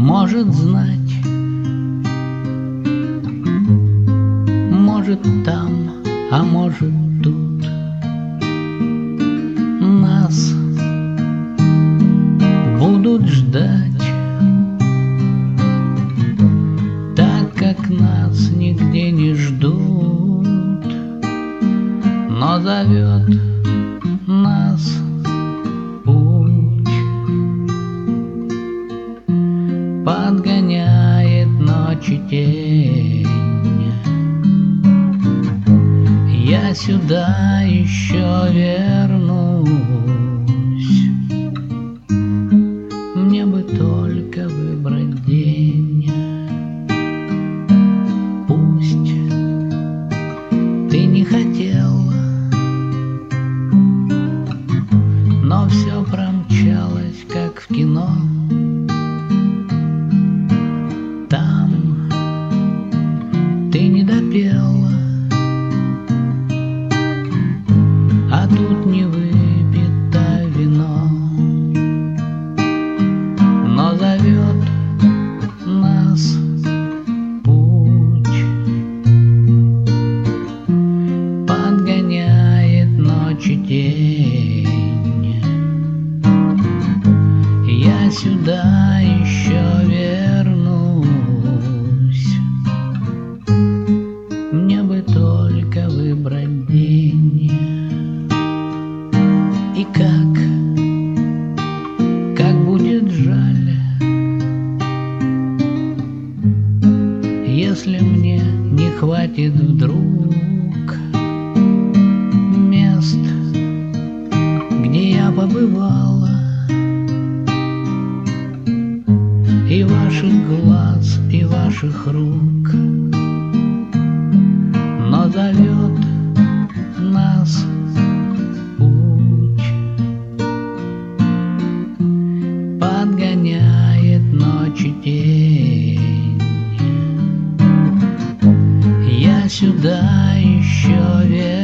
может знать, может там, а может тут. Нас будут ждать, так как нас нигде не ждут, но зовет нас путь, подгоняет ночи тень. Я сюда еще вернусь, мне бы только выбрать день. Пусть ты не хотела, но все промчалось, как в кино. Там ты не допела, а тут не выпито вино. Но зовет нас путь, подгоняет ночи тень. Я сюда еще вернусь, мне бы только выбрать день. И как будет жаль, если мне не хватит вдруг мест, где я побывала, и ваших глаз, и ваших рук. Но зовет нас путь, подгоняет ночи тень. Я сюда еще вернусь,